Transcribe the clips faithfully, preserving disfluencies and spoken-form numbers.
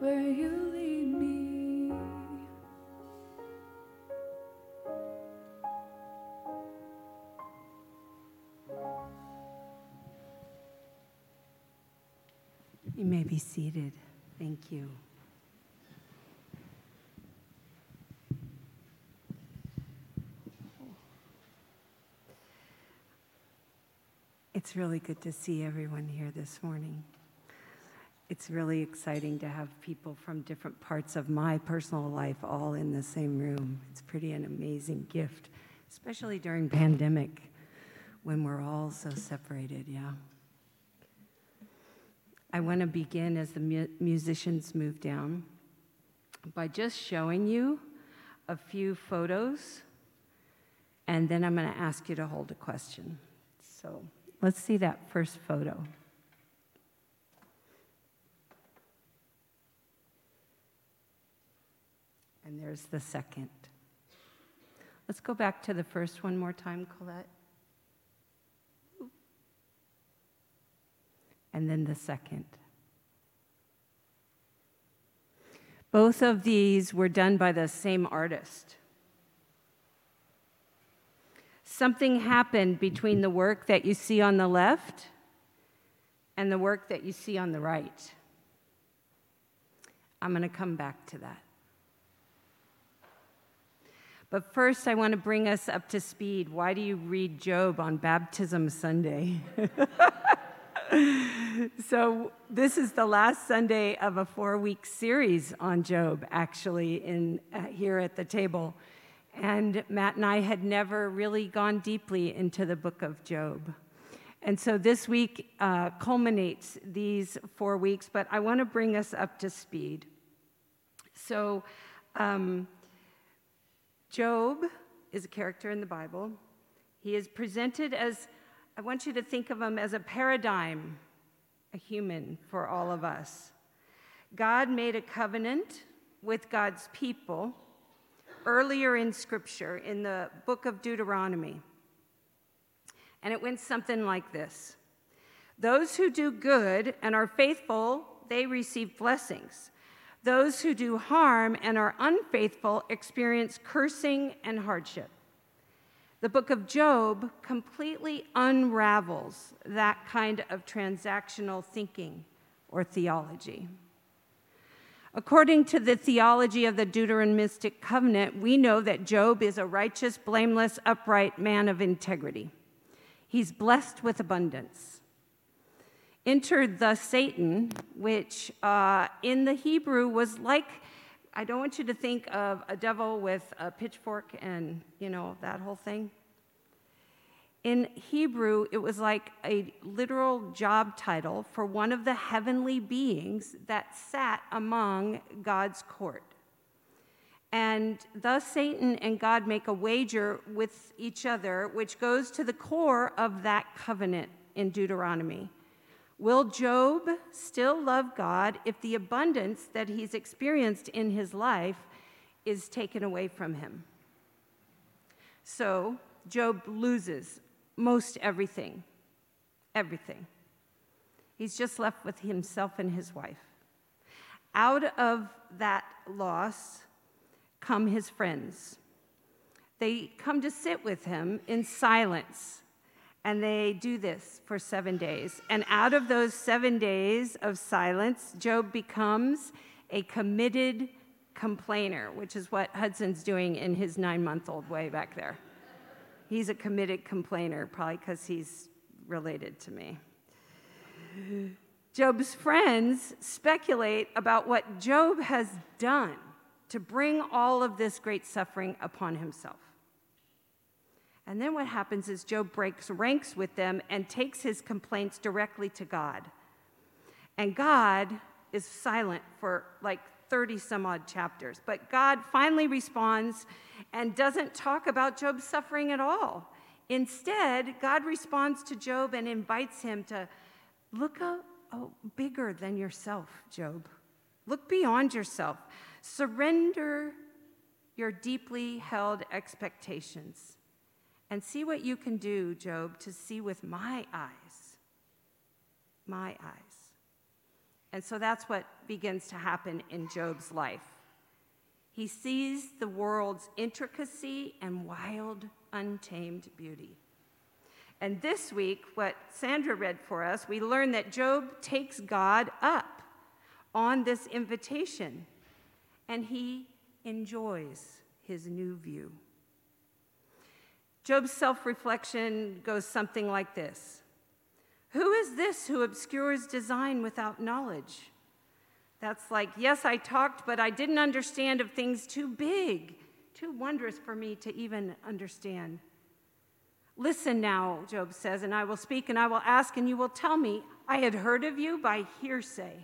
where you lead me. You may be seated. Thank you. It's really good to see everyone here this morning. It's really exciting to have people from different parts of my personal life all in the same room. It's pretty an amazing gift, especially during pandemic when we're all so separated, yeah. I want to begin as the mu- musicians move down by just showing you a few photos, and then I'm going to ask you to hold a question. So let's see that first photo. And there's the second. Let's go back to the first one more time, Colette. And then the second. Both of these were done by the same artist. Something happened between the work that you see on the left and the work that you see on the right. I'm going to come back to that. But first, I want to bring us up to speed. Why do you read Job on Baptism Sunday? So this is the last Sunday of a four-week series on Job, actually, in uh, here at the table. And Matt and I had never really gone deeply into the book of Job. And so this week uh, culminates these four weeks, but I want to bring us up to speed. So um, Job is a character in the Bible. He is presented as, I want you to think of him as a paradigm, a human for all of us. God made a covenant with God's people earlier in Scripture, in the book of Deuteronomy. And it went something like this. Those who do good and are faithful, they receive blessings. Those who do harm and are unfaithful experience cursing and hardship. The book of Job completely unravels that kind of transactional thinking or theology. According to the theology of the Deuteronomistic covenant, we know that Job is a righteous, blameless, upright man of integrity. He's blessed with abundance. Enter the Satan, which uh, in the Hebrew was like, I don't want you to think of a devil with a pitchfork and, you know, that whole thing. In Hebrew, it was like a literal job title for one of the heavenly beings that sat among God's court. And thus Satan and God make a wager with each other, which goes to the core of that covenant in Deuteronomy. Will Job still love God if the abundance that he's experienced in his life is taken away from him? So Job loses most everything, everything. He's just left with himself and his wife. Out of that loss come his friends. They come to sit with him in silence. And they do this for seven days. And out of those seven days of silence, Job becomes a committed complainer, which is what Hudson's doing in his nine-month-old way back there. He's a committed complainer, probably because he's related to me. Job's friends speculate about what Job has done to bring all of this great suffering upon himself. And then what happens is Job breaks ranks with them and takes his complaints directly to God. And God is silent for like thirty some odd chapters. But God finally responds and doesn't talk about Job's suffering at all. Instead, God responds to Job and invites him to look out, oh, bigger than yourself, Job. Look beyond yourself. Surrender your deeply held expectations. And see what you can do, Job, to see with my eyes. My eyes. And so that's what begins to happen in Job's life. He sees the world's intricacy and wild, untamed beauty. And this week, what Sandra read for us, we learn that Job takes God up on this invitation, and he enjoys his new view. Job's self-reflection goes something like this. Who is this who obscures design without knowledge? That's like, yes, I talked, but I didn't understand of things too big, too wondrous for me to even understand. Listen now, Job says, and I will speak and I will ask and you will tell me. I had heard of you by hearsay.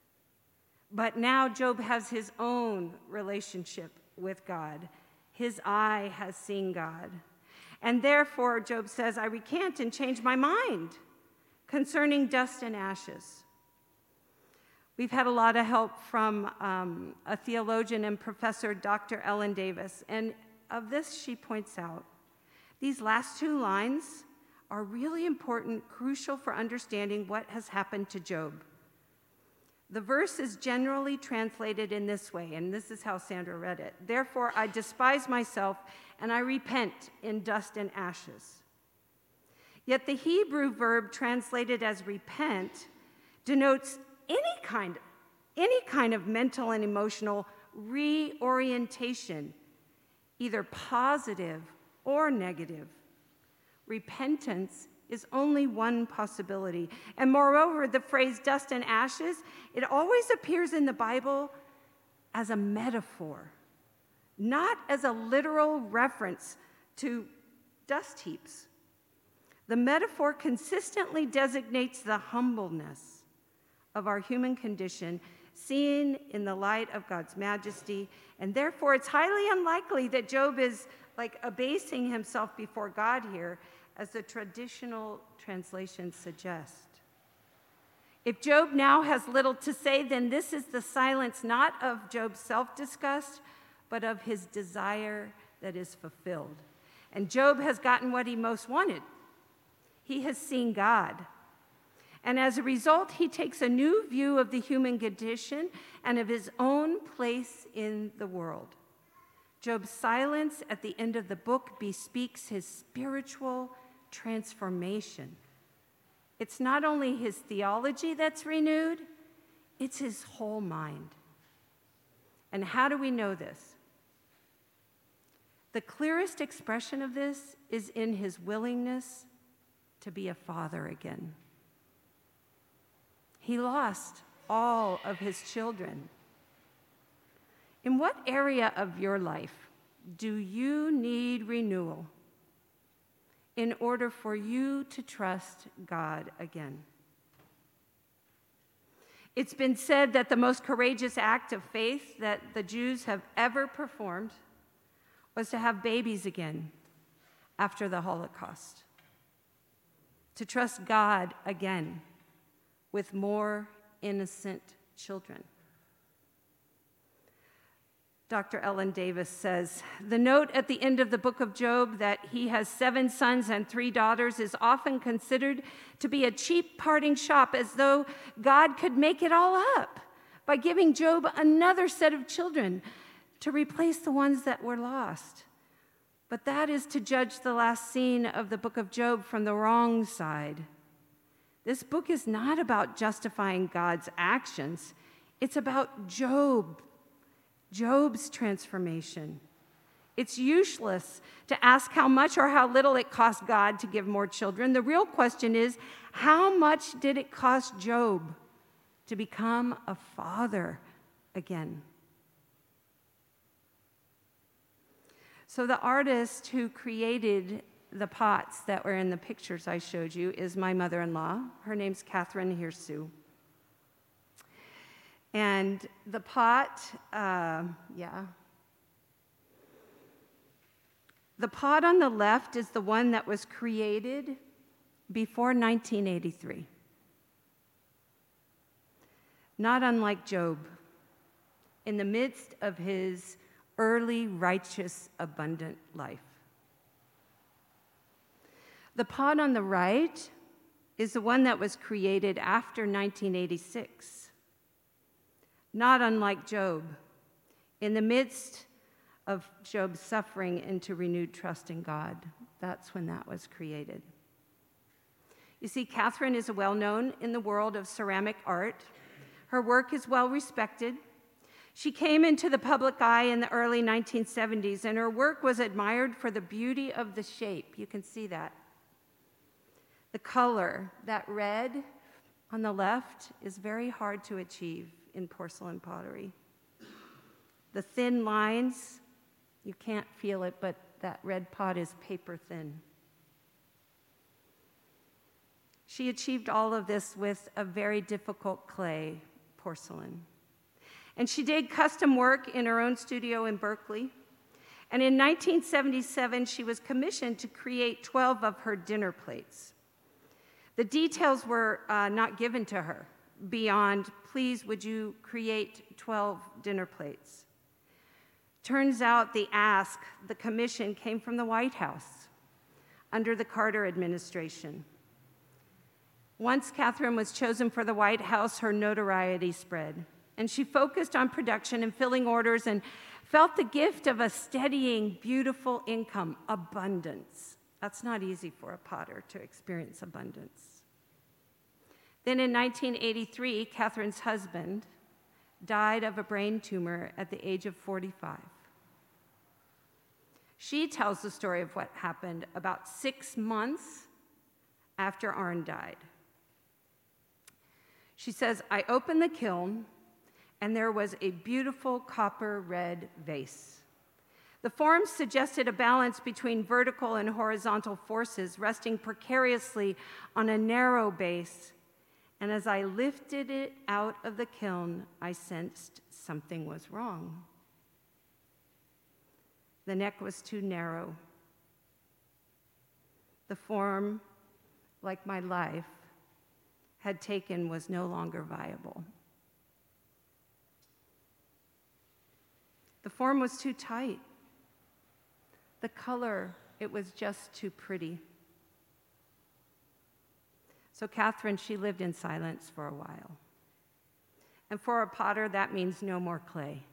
But now Job has his own relationship with God. His eye has seen God. And therefore, Job says, I recant and change my mind concerning dust and ashes. We've had a lot of help from um, a theologian and professor, Doctor Ellen Davis, and of this she points out, these last two lines are really important, crucial for understanding what has happened to Job. The verse is generally translated in this way, and this is how Sandra read it. Therefore, I despise myself, and I repent in dust and ashes. Yet the Hebrew verb translated as repent denotes any kind, any kind of mental and emotional reorientation, either positive or negative. Repentance is only one possibility. And moreover, the phrase dust and ashes, it always appears in the Bible as a metaphor, not as a literal reference to dust heaps. The metaphor consistently designates the humbleness of our human condition, seen in the light of God's majesty, and therefore it's highly unlikely that Job is like abasing himself before God here, as the traditional translations suggest. If Job now has little to say, then this is the silence not of Job's self-disgust, but of his desire that is fulfilled. And Job has gotten what he most wanted. He has seen God. And as a result, he takes a new view of the human condition and of his own place in the world. Job's silence at the end of the book bespeaks his spiritual transformation. It's not only his theology that's renewed, it's his whole mind. And how do we know this? The clearest expression of this is in his willingness to be a father again. He lost all of his children. In what area of your life do you need renewal in order for you to trust God again? It's been said that the most courageous act of faith that the Jews have ever performed was to have babies again after the Holocaust, to trust God again with more innocent children. Doctor Ellen Davis says, the note at the end of the book of Job that he has seven sons and three daughters is often considered to be a cheap parting shot, as though God could make it all up by giving Job another set of children to replace the ones that were lost. But that is to judge the last scene of the book of Job from the wrong side. This book is not about justifying God's actions. It's about Job, Job's transformation. It's useless to ask how much or how little it cost God to give more children. The real question is, how much did it cost Job to become a father again? So the artist who created the pots that were in the pictures I showed you is my mother-in-law. Her name's Catherine Hirsue. And the pot, uh, yeah. The pot on the left is the one that was created before nineteen eighty-three. Not unlike Job, in the midst of his early, righteous, abundant life. The pot on the right is the one that was created after nineteen eighty-six. not unlike Job, in the midst of Job's suffering into renewed trust in God. That's when that was created. You see, Catherine is well known in the world of ceramic art. Her work is well respected. She came into the public eye in the early nineteen seventies, and her work was admired for the beauty of the shape. You can see that. The color, that red on the left, is very hard to achieve in porcelain pottery. The thin lines, you can't feel it, but that red pot is paper thin. She achieved all of this with a very difficult clay, porcelain. And she did custom work in her own studio in Berkeley. And in nineteen seventy-seven, she was commissioned to create twelve of her dinner plates. The details were uh, not given to her beyond, please, would you create twelve dinner plates? Turns out the ask, the commission, came from the White House under the Carter administration. Once Catherine was chosen for the White House, her notoriety spread, and she focused on production and filling orders and felt the gift of a steadying, beautiful income, abundance. That's not easy for a potter to experience abundance. Then in nineteen eighty-three, Catherine's husband died of a brain tumor at the age of forty-five. She tells the story of what happened about six months after Arne died. She says, I opened the kiln, and there was a beautiful copper red vase. The form suggested a balance between vertical and horizontal forces resting precariously on a narrow base. And as I lifted it out of the kiln, I sensed something was wrong. The neck was too narrow. The form, like my life, had taken was no longer viable. The form was too tight. The color, it was just too pretty. So Catherine, she lived in silence for a while. And for a potter, that means no more clay.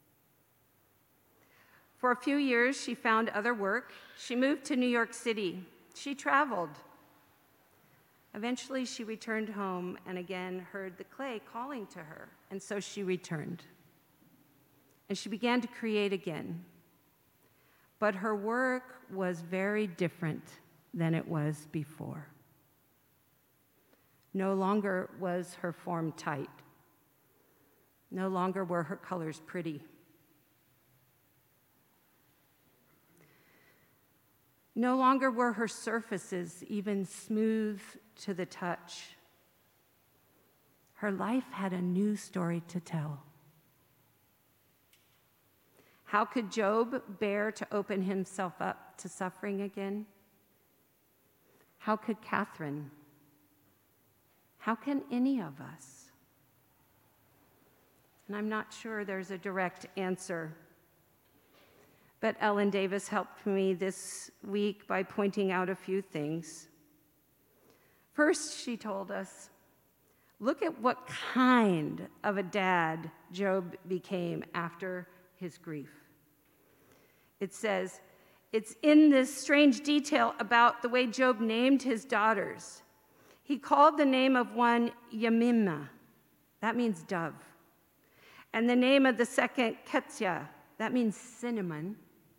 For a few years, she found other work. She moved to New York City. She traveled. Eventually, she returned home and again heard the clay calling to her, and so she returned. And she began to create again. But her work was very different than it was before. No longer was her form tight. No longer were her colors pretty. No longer were her surfaces even smooth to the touch. Her life had a new story to tell. How could Job bear to open himself up to suffering again? How could Catherine? How can any of us? And I'm not sure there's a direct answer. But Ellen Davis helped me this week by pointing out a few things. First, she told us, look at what kind of a dad Job became after his grief. It says, it's in this strange detail about the way Job named his daughters. He called the name of one Yemimah, that means dove. And the name of the second Ketzia, that means cinnamon.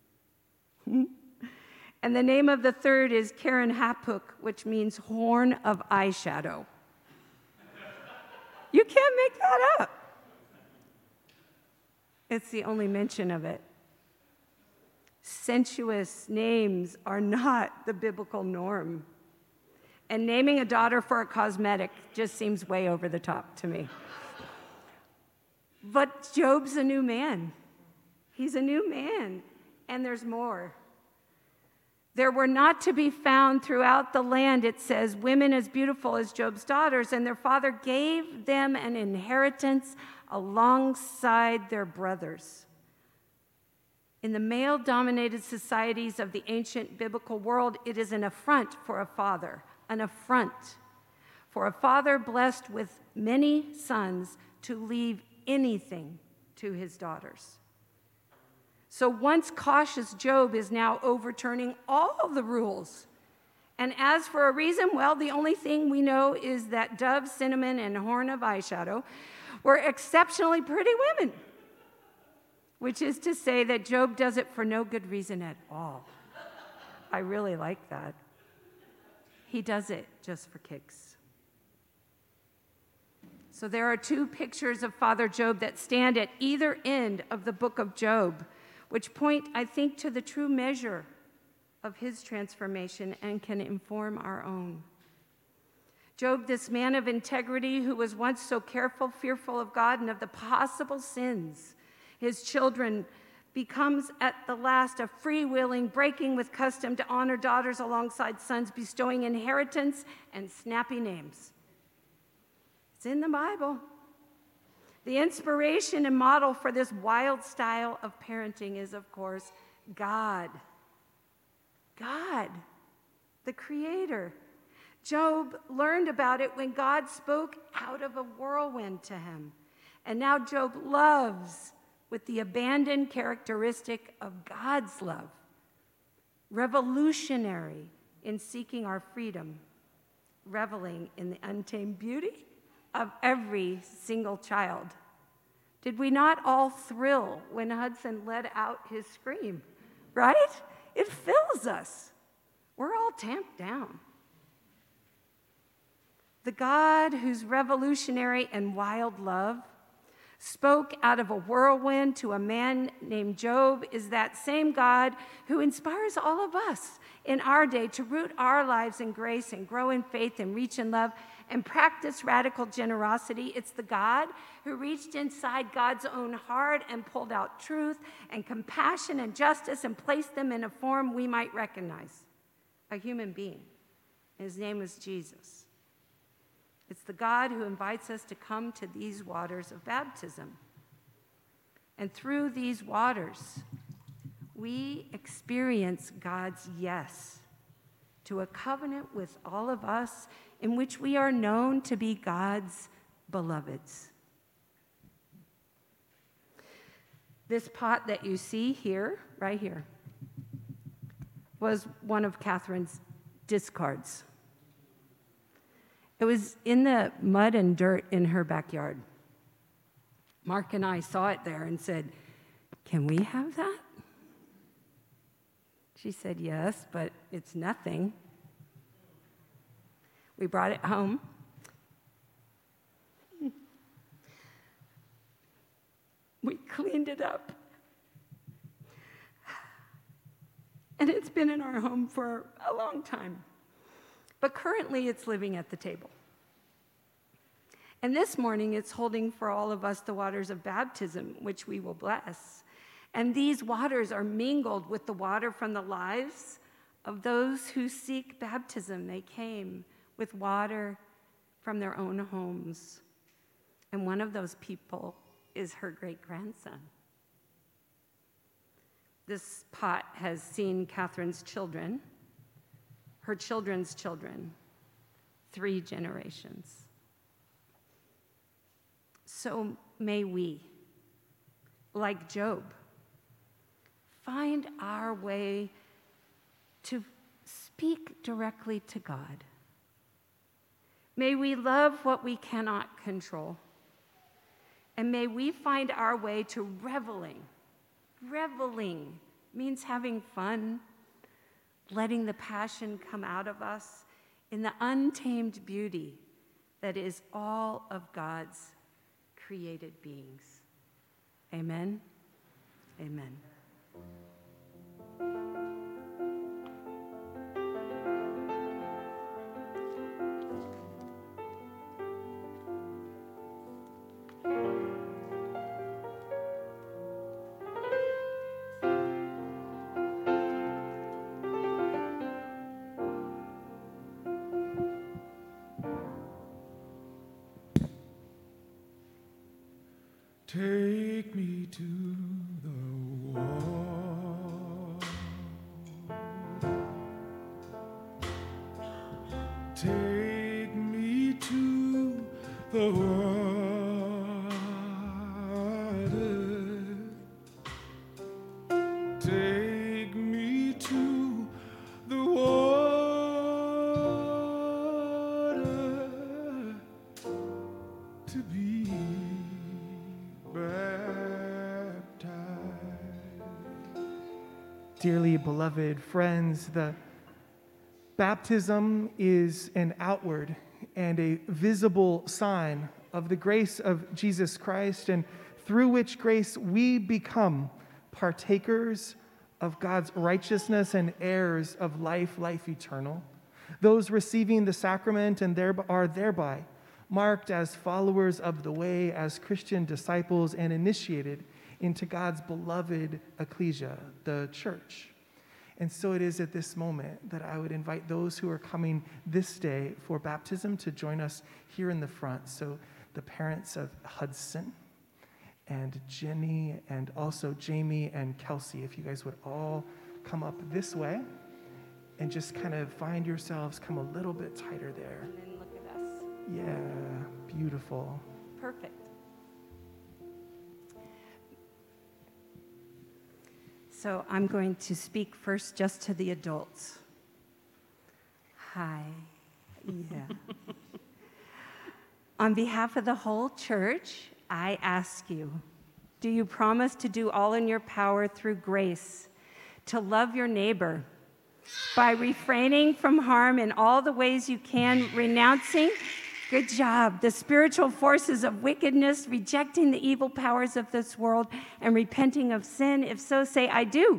And the name of the third is Karen Hapuk, which means horn of eyeshadow. You can't make that up. It's the only mention of it. Sensuous names are not the biblical norm. And naming a daughter for a cosmetic just seems way over the top to me. But Job's a new man. He's a new man. And there's more. There were not to be found throughout the land, it says, women as beautiful as Job's daughters, and their father gave them an inheritance alongside their brothers. In the male-dominated societies of the ancient biblical world, it is an affront for a father, an affront for a father blessed with many sons to leave anything to his daughters. So once cautious Job is now overturning all the rules. And as for a reason, well, the only thing we know is that Dove, Cinnamon, and Horn of Eyeshadow were exceptionally pretty women, which is to say that Job does it for no good reason at all. I really like that. He does it just for kicks. So there are two pictures of Father Job that stand at either end of the book of Job, which point, I think, to the true measure of his transformation and can inform our own. Job, this man of integrity who was once so careful, fearful of God and of the possible sins his children, becomes at the last a freewheeling, breaking with custom to honor daughters alongside sons, bestowing inheritance and snappy names. It's in the Bible. The inspiration and model for this wild style of parenting is, of course, God. God, the Creator. Job learned about it when God spoke out of a whirlwind to him. And now Job loves with the abandoned characteristic of God's love, revolutionary in seeking our freedom, reveling in the untamed beauty of every single child. Did we not all thrill when Hudson let out his scream, right? It fills us. We're all tamped down. The God whose revolutionary and wild love spoke out of a whirlwind to a man named Job is that same God who inspires all of us in our day to root our lives in grace and grow in faith and reach in love and practice radical generosity. It's the God who reached inside God's own heart and pulled out truth and compassion and justice and placed them in a form we might recognize, a human being. His name is Jesus. It's the God who invites us to come to these waters of baptism. And through these waters, we experience God's yes to a covenant with all of us in which we are known to be God's beloveds. This pot that you see here, right here, was one of Catherine's discards. It was in the mud and dirt in her backyard. Mark and I saw it there and said, "Can we have that?" She said, "Yes, but it's nothing." We brought it home. We cleaned it up. And it's been in our home for a long time. But currently, it's living at the table. And this morning, it's holding for all of us the waters of baptism, which we will bless. And these waters are mingled with the water from the lives of those who seek baptism. They came with water from their own homes. And one of those people is her great-grandson. This pot has seen Catherine's children, her children's children, three generations. So may we, like Job, find our way to speak directly to God. May we love what we cannot control. And may we find our way to reveling. Reveling means having fun, letting the passion come out of us in the untamed beauty that is all of God's created beings. Amen. Amen. Take me to the wall. Take me to the wall. dearly beloved friends, the baptism is an outward and a visible sign of the grace of Jesus Christ, and through which grace we become partakers of God's righteousness and heirs of life, life eternal. Those receiving the sacrament and thereby are thereby marked as followers of the way, as Christian disciples, and initiated into God's beloved ecclesia, the church. And so it is at this moment that I would invite those who are coming this day for baptism to join us here in the front. So the parents of Hudson and Jenny and also Jamie and Kelsey, if you guys would all come up this way and just kind of find yourselves come a little bit tighter there. And then look at us. Yeah, beautiful. Perfect. So I'm going to speak first just to the adults. Hi. Yeah. On behalf of the whole church, I ask you, do you promise to do all in your power through grace, to love your neighbor by refraining from harm in all the ways you can, renouncing, good job, the spiritual forces of wickedness, rejecting the evil powers of this world, and repenting of sin? If so, say, I do.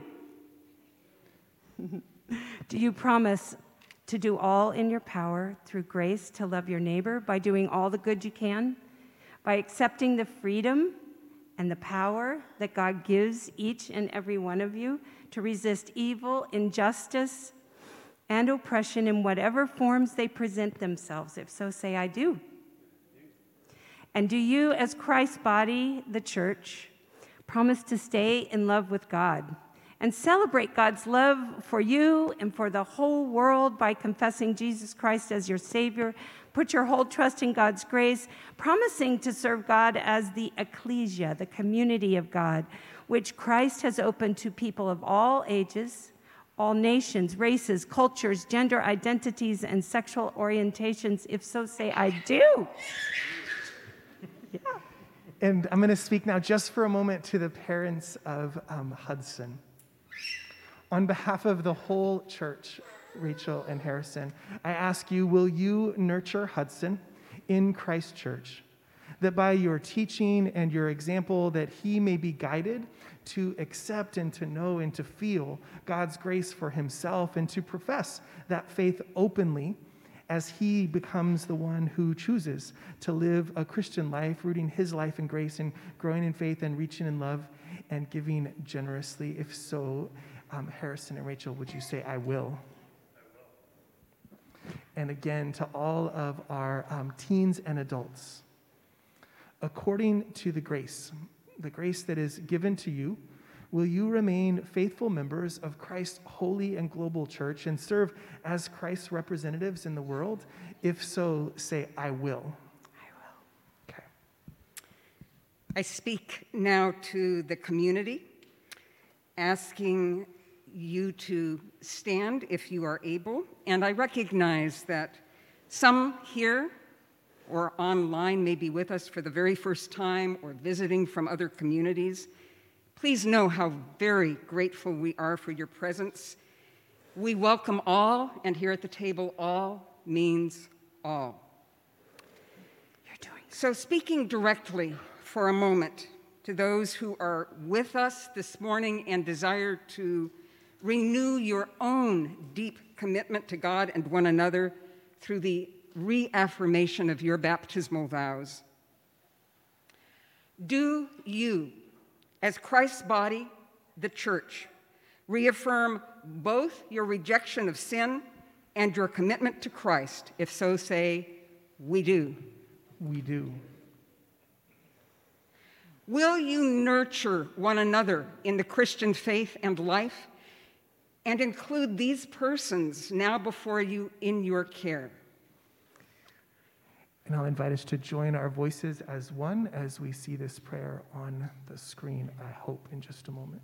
Do you promise to do all in your power through grace to love your neighbor by doing all the good you can, by accepting the freedom and the power that God gives each and every one of you to resist evil, injustice, and oppression in whatever forms they present themselves? If so, say, I do. And do you, as Christ's body, the church, promise to stay in love with God and celebrate God's love for you and for the whole world by confessing Jesus Christ as your Savior? Put your whole trust in God's grace, promising to serve God as the ecclesia, the community of God, which Christ has opened to people of all ages, all nations, races, cultures, gender identities, and sexual orientations. If so, say, I do. Yeah. And I'm going to speak now just for a moment to the parents of um, Hudson. On behalf of the whole church, Rachel and Harrison, I ask you, will you nurture Hudson in Christ Church, that by your teaching and your example that he may be guided to accept and to know and to feel God's grace for himself and to profess that faith openly as he becomes the one who chooses to live a Christian life, rooting his life in grace and growing in faith and reaching in love and giving generously? If so, um, Harrison and Rachel, would you say, I will? And again, to all of our um, teens and adults, according to the grace, the grace that is given to you, will you remain faithful members of Christ's holy and global church and serve as Christ's representatives in the world? If so, say, I will. I will. Okay. I speak now to the community, asking you to stand if you are able. And I recognize that some here or online may be with us for the very first time or visiting from other communities. Please know how very grateful we are for your presence. We welcome all, and here at the table, all means all. You're doing So speaking directly for a moment to those who are with us this morning and desire to renew your own deep commitment to God and one another through the reaffirmation of your baptismal vows. Do you, as Christ's body, the church, reaffirm both your rejection of sin and your commitment to Christ? If so, say, we do. We do. Will you nurture one another in the Christian faith and life and include these persons now before you in your care? And I'll invite us to join our voices as one as we see this prayer on the screen, I hope, in just a moment.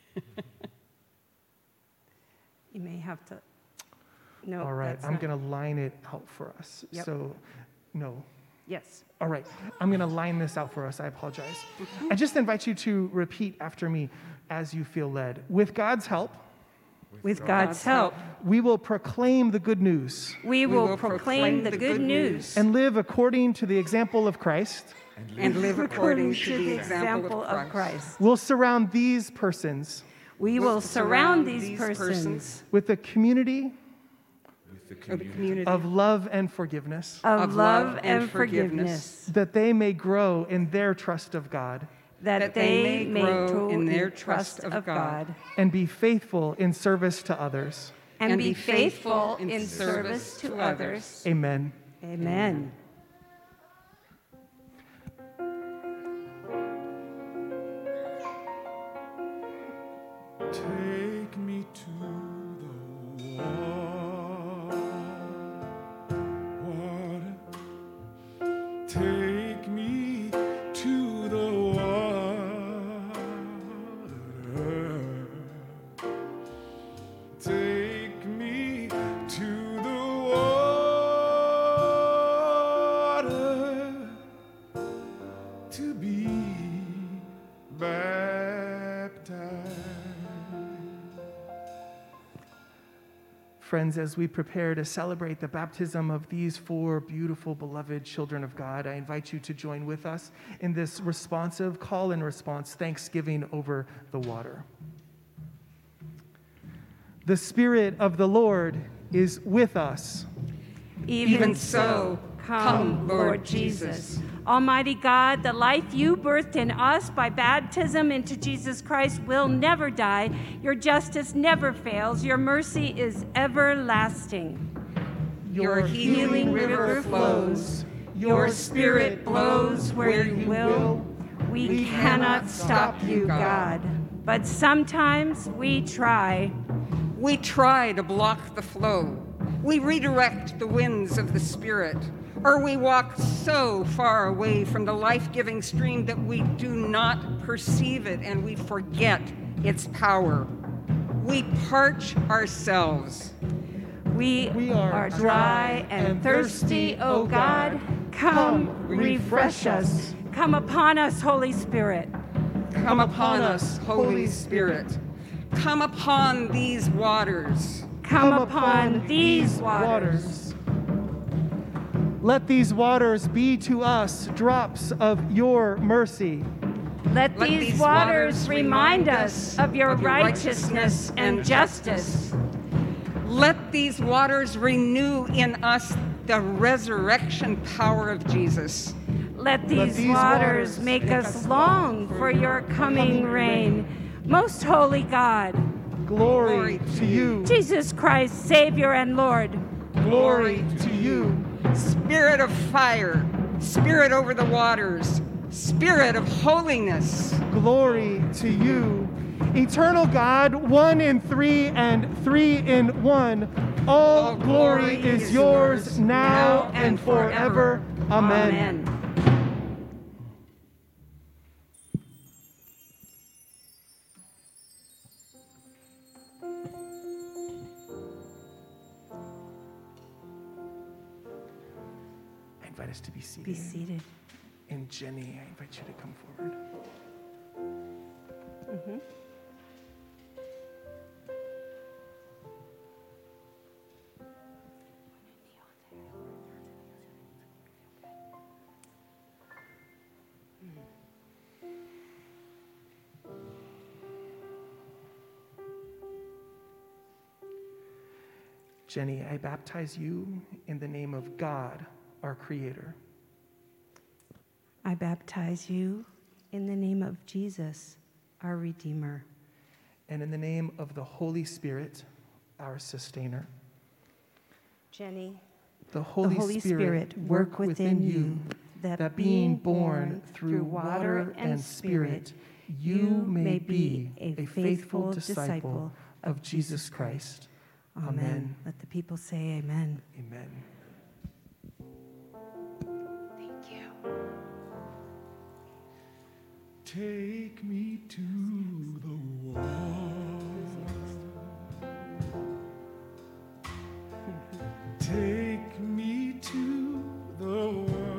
You may have to. No. All right, that's I'm not- going to line it out for us. Yep. So, no. Yes. All right, I'm going to line this out for us. I apologize. I just invite you to repeat after me as you feel led. With God's help, With God's help, we will proclaim the good news we will proclaim the good news and live according to the example of Christ. and live according to the example of Christ. Christ. We'll surround these persons We will surround these persons with a community Of the community of love and forgiveness, of love and forgiveness, that they may grow in their trust of God that they may grow in their trust of God and be faithful in service to others. and be faithful in service to others. Amen. Amen. Take me to the water, water. Take me to the water. Take me to the water to be baptized. Friends, as we prepare to celebrate the baptism of these four beautiful, beloved children of God, I invite you to join with us in this responsive call and response thanksgiving over the water. The Spirit of the Lord is with us. Even so, come, Lord Jesus. Almighty God, the life you birthed in us by baptism into Jesus Christ will never die. Your justice never fails. Your mercy is everlasting. Your healing river flows. Your spirit blows where you will. We cannot stop you, God. But sometimes we try. We try to block the flow. We redirect the winds of the Spirit. Or we walk so far away from the life-giving stream that we do not perceive it and we forget its power. We parch ourselves. We, We are are dry and thirsty, O God. Come, refresh us. Come upon us, Holy Spirit. Come upon us, Holy Spirit. Come upon these waters. Come upon these waters. Let these waters be to us drops of your mercy. Let Let these these waters waters remind remind us us of your of your righteousness righteousness and and justice. Let these waters renew in us the resurrection power of Jesus. Let these, these waters waters make us long for your coming reign. Most holy God, Glory, Glory to you. Jesus Christ, Savior and Lord, Glory to you. Spirit of fire, Spirit over the waters, Spirit of holiness. Glory to you. Eternal God, one in three and three in one. All All glory glory is is yours yours now now and and forever. forever. Amen. Amen. I invite us to be seated. Be seated. And Jenny, I invite you to come forward. Jenny, I baptize you in the name of God, our Creator. I baptize you in the name of Jesus, our Redeemer. And in the name of the Holy Spirit, our Sustainer. Jenny, The Holy, the Holy Spirit, Spirit work within you, that, that being born through water and Spirit, you may be a faithful disciple of Jesus Christ. Amen. Let the people say amen. Amen. Thank you. Take me to the water. Take me to the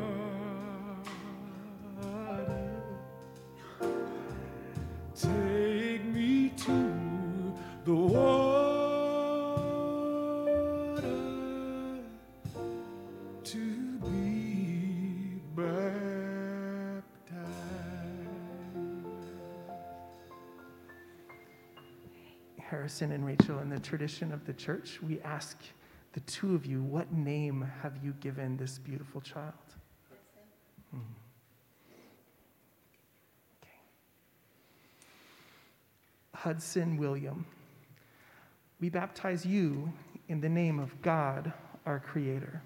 water. Take me to the water Harrison and Rachel, in the tradition of the church, we ask the two of you, what name have you given this beautiful child? Hmm. Okay. Hudson William, we baptize you in the name of God, our Creator.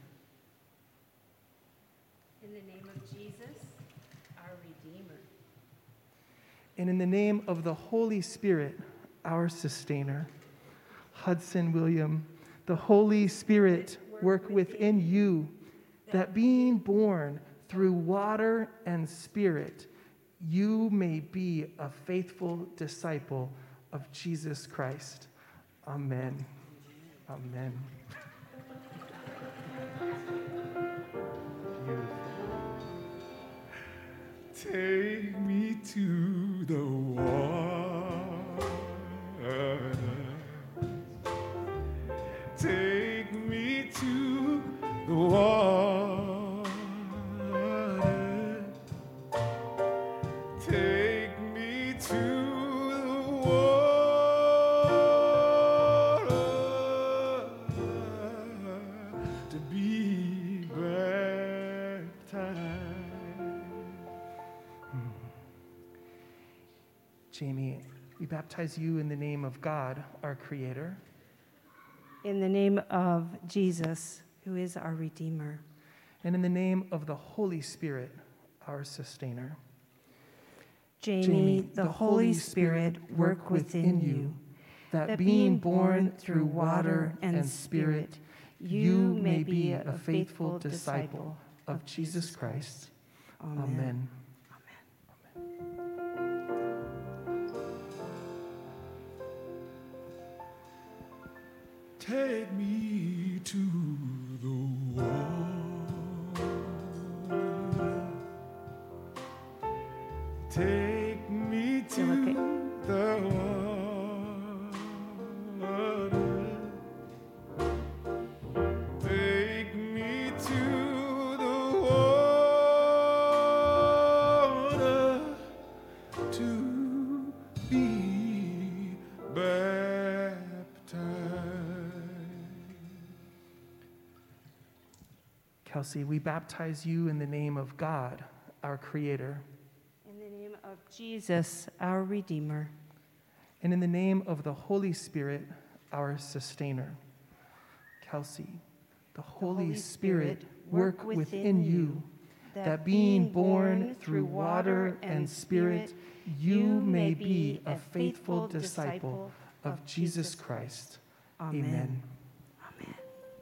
In the name of Jesus, our Redeemer. And in the name of the Holy Spirit, our Sustainer. Hudson William, the Holy Spirit work within you, that being born through water and Spirit, you may be a faithful disciple of Jesus Christ. Amen. Amen. Take me to the water. Take me to the water. Take me to the water to be baptized. Jamie, we baptize you in the name of God, our Creator. In the name of Jesus, who is our Redeemer. And in the name of the Holy Spirit, our Sustainer. Jamie, Jamie, the Holy Spirit work within you, that being born through water and Spirit, you may be a faithful disciple of Jesus Christ. Amen. Take me to the water. Take me to Feel okay? the water. Take me to the water to be baptized. Kelsey, we baptize you in the name of God, our Creator. In the name of Jesus, our Redeemer. And in the name of the Holy Spirit, our Sustainer. Kelsey, the Holy, Holy Spirit, Spirit work work within within you, that being born through water and Spirit, you may be a faithful disciple of Jesus Christ. Amen. Amen. Amen.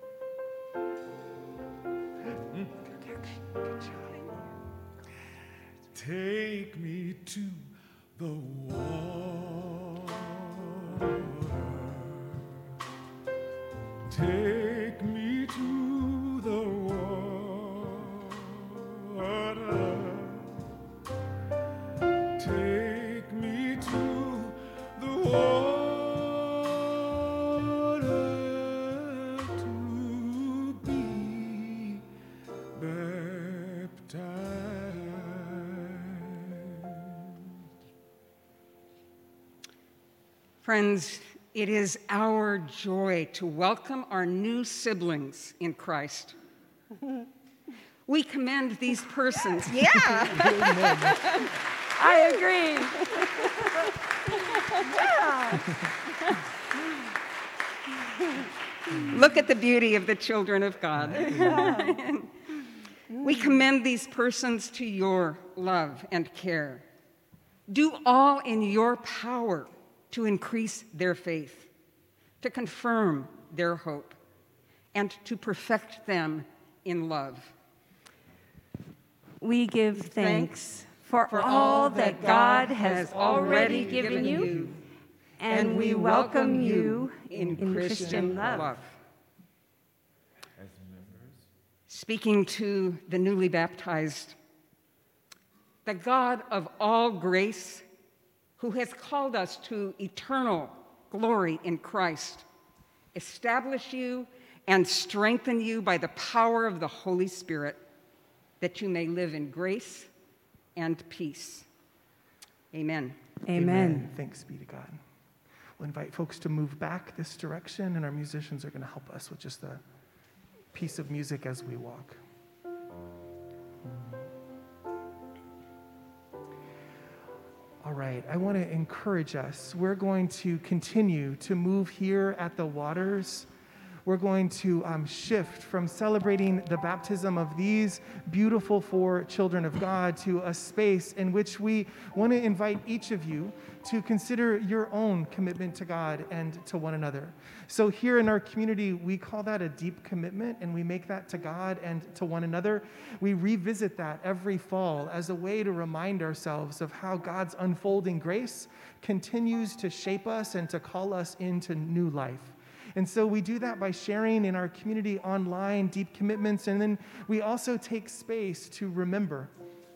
Take me to the water. Take me to the water. Take me to the water to be baptized. Friends, it is our joy to welcome our new siblings in Christ. We commend these persons. Yeah. I agree. Look at the beauty of the children of God. We commend these persons to your love and care. Do all in your power to increase their faith, to confirm their hope, and to perfect them in love. We give thanks for, For all that God has already given you, and we welcome you in Christian love. Speaking to the newly baptized, the God of all grace, who has called us to eternal glory in Christ, establish you and strengthen you by the power of the Holy Spirit, that you may live in grace and peace. Amen. Amen. Thanks be to God. We'll invite folks to move back this direction, and our musicians are going to help us with just a piece of music as we walk. All right, I want to encourage us. We're going to continue to move here at the waters. We're going to um, shift from celebrating the baptism of these beautiful four children of God to a space in which we want to invite each of you to consider your own commitment to God and to one another. So here in our community, we call that a deep commitment, and we make that to God and to one another. We revisit that every fall as a way to remind ourselves of how God's unfolding grace continues to shape us and to call us into new life. And so we do that by sharing in our community online deep commitments, and then we also take space to remember,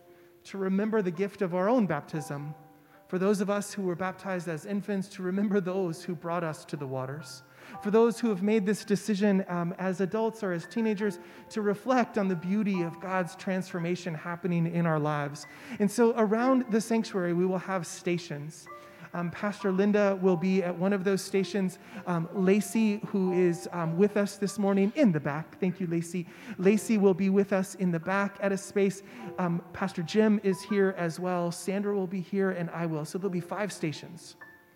to remember the gift of our own baptism. For those of us who were baptized as infants, to remember those who brought us to the waters. For those who have made this decision um, as adults or as teenagers, to reflect on the beauty of God's transformation happening in our lives. And so around the sanctuary, we will have stations. Um, Pastor Linda will be at one of those stations. Um, Lacey, who is um, with us this morning in the back. Thank you, Lacey. Lacey will be with us in the back at a space. Um, Pastor Jim is here as well. Sandra will be here, and I will. So there'll be five stations.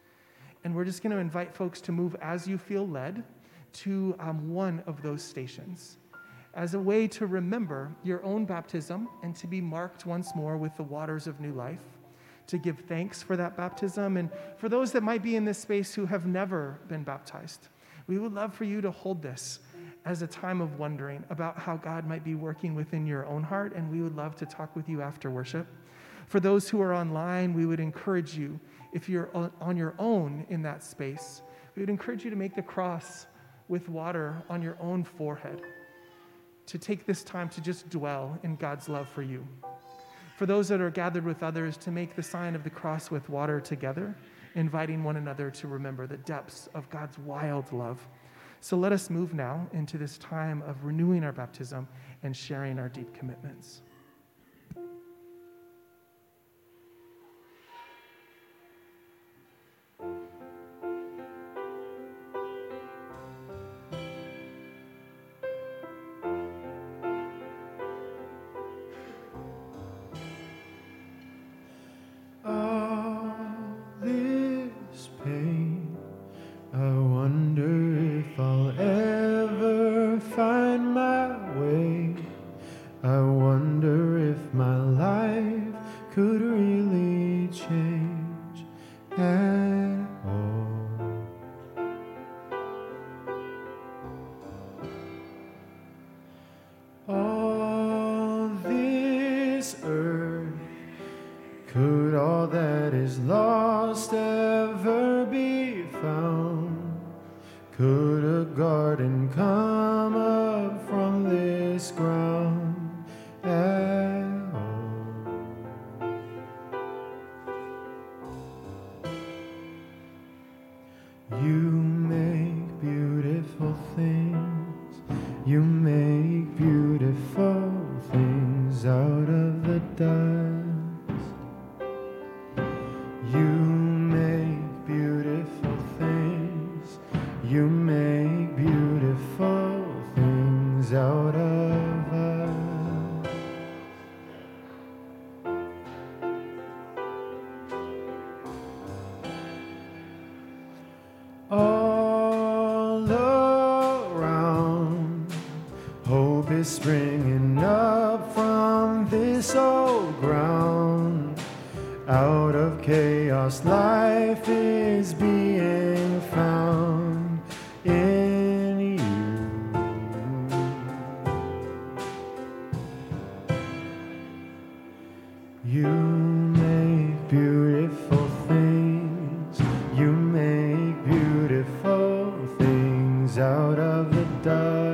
And we're just going to invite folks to move as you feel led to um, one of those stations as a way to remember your own baptism and to be marked once more with the waters of new life, to give thanks for that baptism. And for those that might be in this space who have never been baptized, we would love for you to hold this as a time of wondering about how God might be working within your own heart, and we would love to talk with you after worship. For those who are online, we would encourage you, if you're on your own in that space, we would encourage you to make the cross with water on your own forehead, to take this time to just dwell in God's love for you. For those that are gathered with others, to make the sign of the cross with water together, inviting one another to remember the depths of God's wild love. So let us move now into this time of renewing our baptism and sharing our deep commitments. Springing up from this old ground, out of chaos life is being found in you. You make beautiful things, you make beautiful things out of the dust.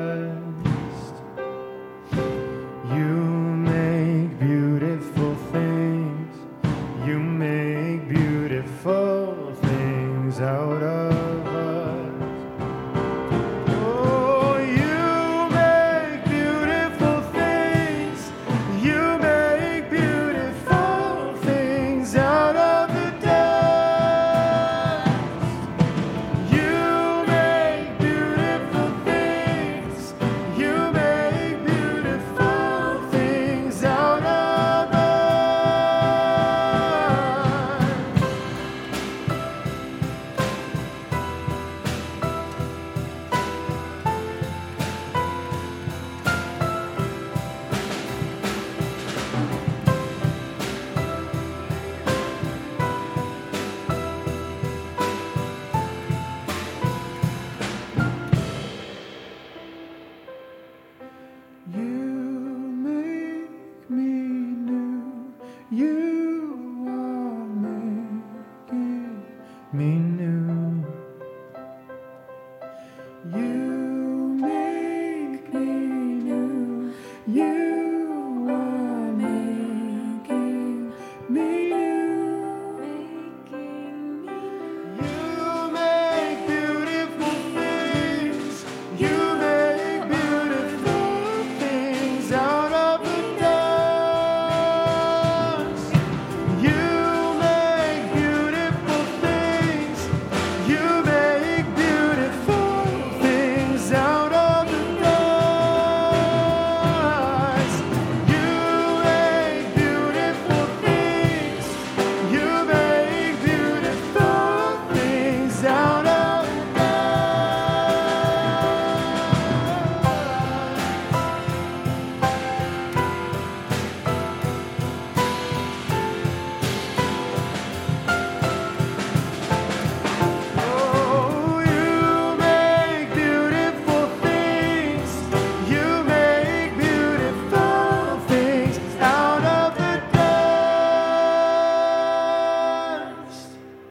Out of us. Oh, you make beautiful things. You make beautiful things out of the dust. me new. You make me new. You are making me new. You make beautiful things. You make beautiful things out of the dust. You make beautiful things. You make beautiful things out of the dust. You make beautiful things. You make beautiful things out of the dust. Oh, you make beautiful things. You make beautiful things out of the dust.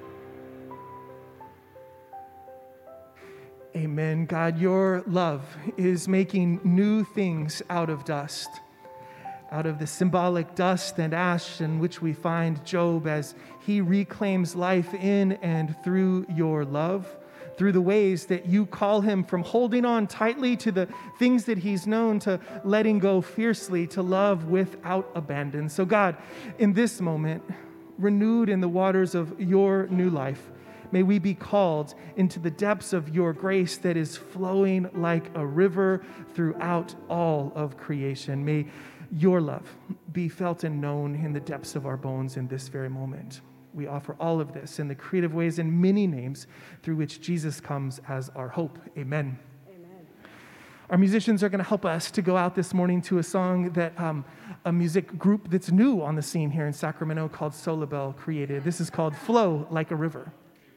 Amen. God, your love is making new things out of dust, out of the symbolic dust and ash in which we find Job as he reclaims life in and through your love, through the ways that you call him from holding on tightly to the things that he's known to letting go fiercely, to love without abandon. So God, in this moment, renewed in the waters of your new life, may we be called into the depths of your grace that is flowing like a river throughout all of creation. May your love be felt and known in the depths of our bones in this very moment. We offer all of this in the creative ways and many names through which Jesus comes as our hope. Amen. Amen. Our musicians are going to help us to go out this morning to a song that um, a music group that's new on the scene here in Sacramento called Solabel created. This is called Flow Like a River.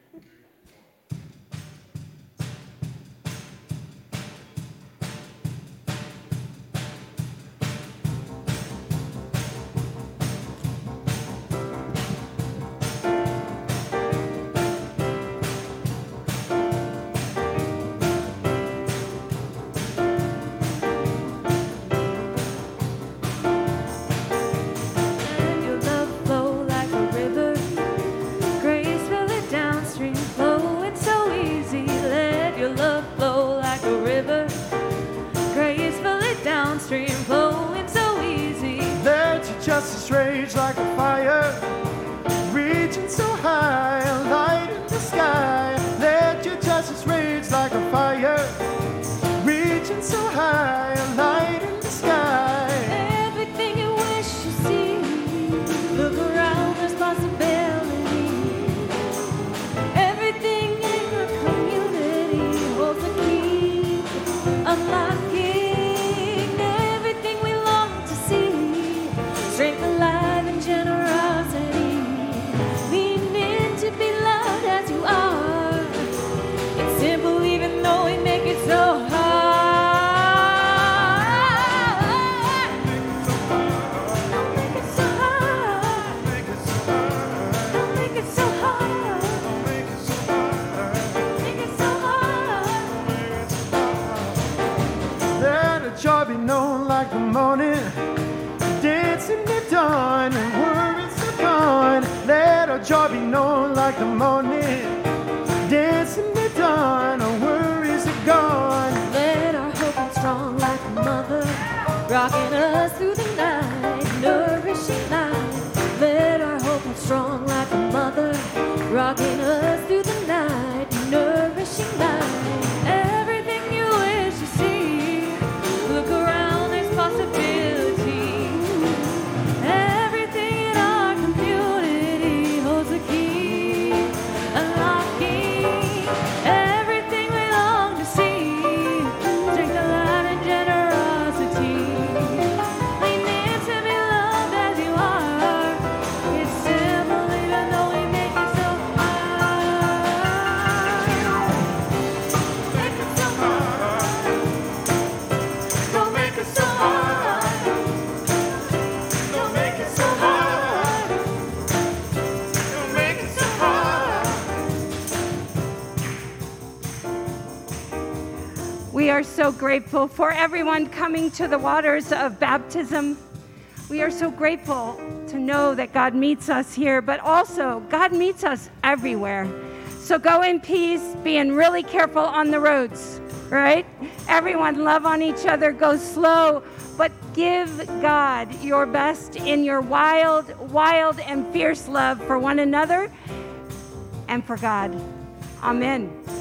Your love flow like a river, gracefully downstream, flowing so easy. Let your love flow like a river, gracefully downstream, flowing so easy. Let your justice rage like a fire, reaching so high, a light in the sky. Let your justice rage like a fire, reaching so high, a light in the sky. Everything you wish you see, look around, there's possibility. Everything in your community holds the key, unlocking everything we long to see. Strength, alive, and generosity. Lean in to be loved as you are. It's simple even though we make it so hard. Don't make it so hard. Don't make it so hard. Make it so hard. Let a joy be known like the morning, dancing the dawn, and worries are gone. Let our joy be known like the morning, dancing the dawn, and worries are gone. Let our hope be strong like a mother, rocking us through the night, nourishing life. Let our hope be strong like a mother, rocking us through the night, nourishing life. Everything you wish to see, look around, there's possibility. Everything in our community holds the key, unlocking everything we long to see. Strength, alive, and generosity. Lean in to be loved as you are. It's simple even though we make it so hard. are so grateful for everyone coming to the waters of baptism. We are so grateful to know that God meets us here, but also God meets us everywhere. So go in peace, being really careful on the roads, right? Everyone love on each other, go slow, but give God your best in your wild, wild and fierce love for one another and for God. Amen.